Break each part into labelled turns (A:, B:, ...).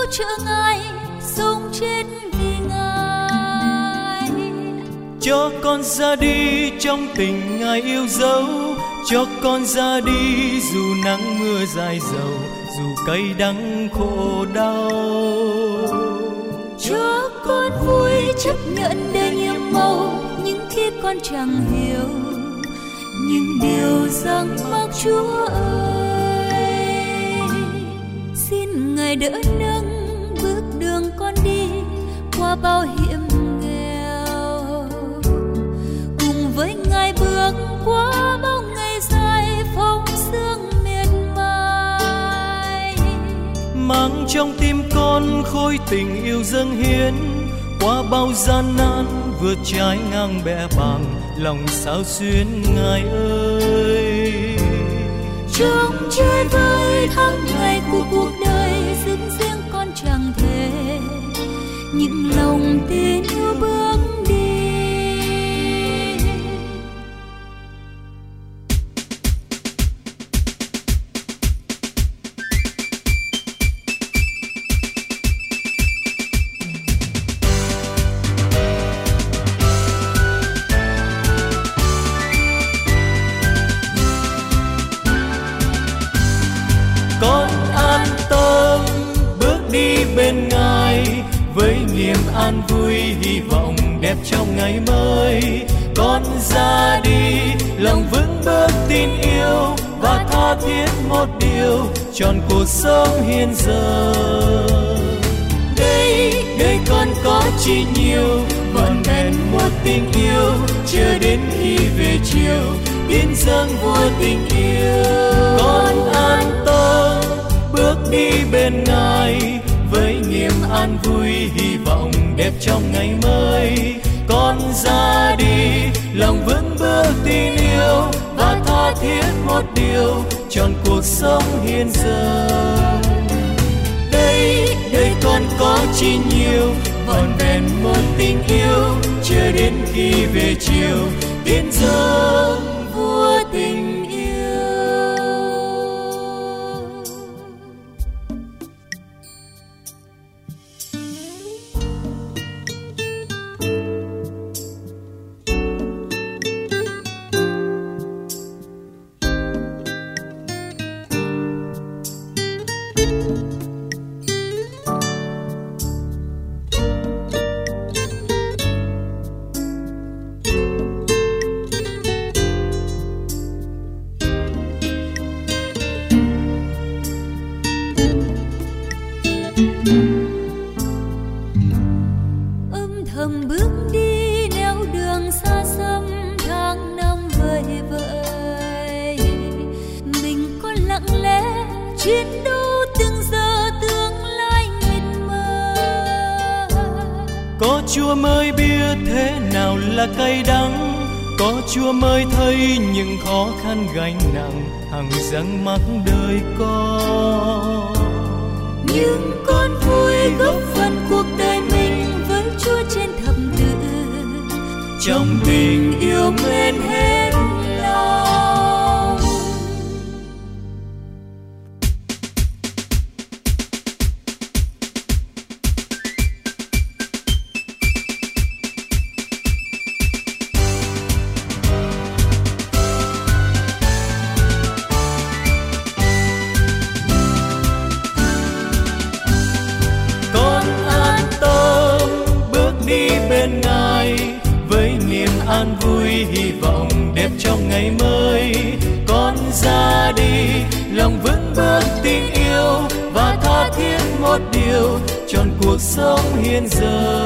A: trợ Ngài, sống chết vì Ngài.
B: Cho con ra đi trong tình Ngài yêu dấu, cho con ra đi dù nắng mưa dài dầu, dù cay đắng khổ đau.
A: Cho con vui chấp nhận đời nhiệm màu, những khi con chẳng hiểu những điều rằng mắc Chúa ơi. Xin Ngài đỡ nâng bước đường con đi qua bao hiểm nghèo, cùng với Ngài bước qua bao ngày dài phong sương miệt mài.
B: Mang trong tim con khối tình yêu dâng hiến, qua bao gian nan vượt trái ngang bẽ bàng, lòng sao xuyến Ngài ơi.
A: Trong chơi vơi tháng ngày của cuộc đời, dưng riêng con chẳng thể những lòng tin yêu bước đi.
B: Con an tâm bước đi bên Ngài, với niềm an vui hy vọng đẹp trong ngày mới. Con ra đi lòng vững bước tin yêu, và tha thiết một điều trọn cuộc sống hiện giờ. Đây con có chi nhiều, vỏn vẹn một tình yêu, chờ đến khi về chiều tiến dâng vua tình yêu. Con an tâm bước đi bên Ngài, với niềm an vui hy vọng đẹp trong ngày mới. Con ra đi lòng vững bước tin yêu, và tha thiết một điều trọn cuộc sống hiện giờ. Đây con có chi nhiều, vỏn vẹn một tình yêu, chờ đến khi về chiều tiến dâng vua tình yêu.
A: Âm thầm bước đi nẻo đường xa xăm, tháng năm vơi vợi. Mình còn lặng lẽ chiến đấu từng giờ tương lai mịt mờ.
B: Có Chúa mới biết thế nào là cay đắng, có Chúa mới thấy những khó khăn gánh nặng hằng răng mắc đời con.
A: Nhưng con vui góp phần cuộc đời mình với Chúa trên thập tự,
B: Trong tình yêu
A: mến hết lòng.
B: an vui hy vọng đẹp trong ngày mới. Con ra đi lòng vững bước tin yêu và tha thiết một điều trọn cuộc sống hiện giờ.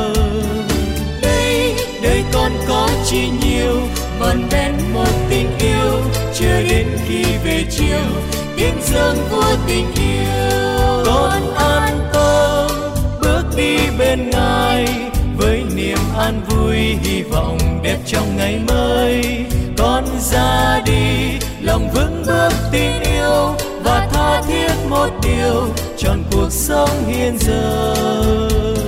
B: Đây con có chi nhiều vòn vẹn một tình yêu, chờ đến khi về chiều tiếng dâng vua tình yêu. Con an tâm bước đi bên Ngài với niềm an vui hy vọng đẹp trong ngày mới. Con ra đi lòng vững bước tin yêu và tha thiết một điều trọn cuộc sống hiện giờ.